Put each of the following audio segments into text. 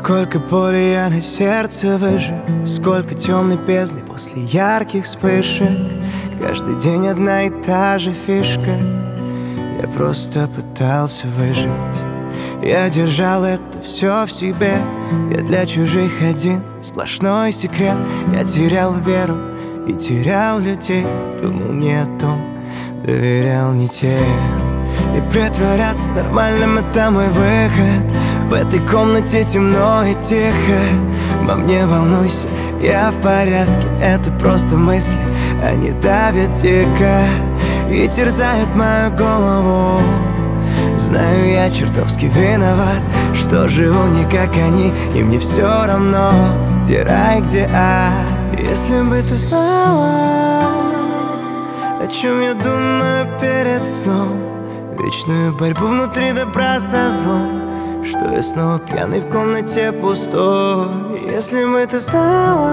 Сколько боли я на сердце выжег, сколько темной бездны после ярких вспышек. Каждый день одна и та же фишка. Я просто пытался выжить. Я держал это все в себе. Я для чужих один сплошной секрет. Я терял веру и терял людей. Думал не о том, доверял не тем. И притворяться нормальным — это мой выход. В этой комнате темно и тихо. Мам, не волнуйся, я в порядке. Это просто мысли, они давят дико и терзают мою голову. Знаю, я чертовски виноват, что живу не как они, и мне все равно, где рай, где ад. Если бы ты знала, о чем я думаю перед сном, вечную борьбу внутри добра со злом, что я снова пьяный в комнате пустой. Если бы ты знала,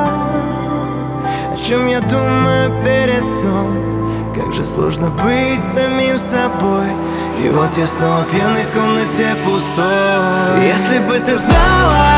о чем я думаю перед сном, как же сложно быть самим собой. И вот я снова пьяный в комнате пустой. Если бы ты знала,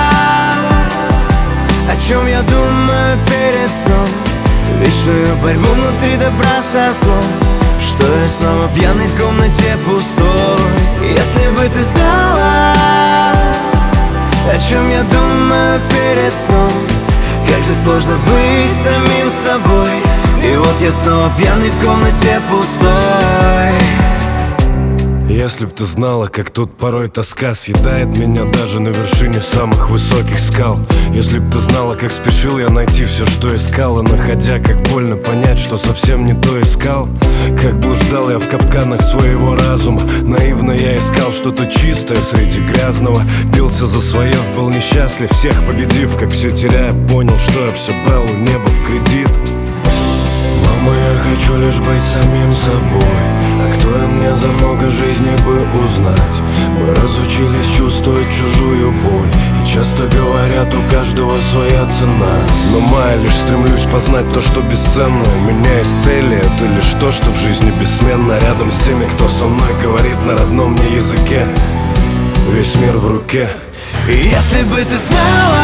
о чем я думаю перед сном, вечную борьбу внутри добра со злом, что я снова пьяный в комнате пустой. Если бы ты знала, о чем я думаю перед сном, как же сложно быть самим собой. И вот я снова пьяный в комнате пустой. Если б ты знала, как тут порой тоска съедает меня даже на вершине самых высоких скал. Если б ты знала, как спешил я найти все, что искал, и находя, как больно понять, что совсем не то искал. Как блуждал я в капканах своего разума, наивно я искал что-то чистое среди грязного. Бился за свое, был несчастлив, всех победив, как все теряя, понял, что я все брал у неба в кредит. Мама, я хочу лишь быть самим собой. А кто я мне за много жизней бы узнать? Мы разучились чувствовать чужую боль, и часто говорят, у каждого своя цена. Но моя лишь стремлюсь познать то, что бесценно. У меня есть цели, это лишь то, что в жизни бессменно. Рядом с теми, кто со мной говорит на родном мне языке. Весь мир в руке. И если бы ты знала,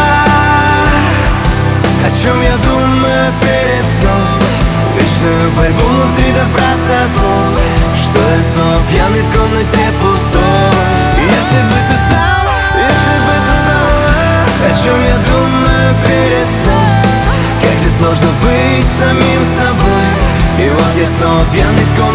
о чем я думаю перед сном, вечную борьбу внутри добра со злом, что я снова пьяный в комнате пустой. Если бы ты знала, о чем я думаю перед сном, как же сложно быть самим собой. И вот я снова пьяный в комнате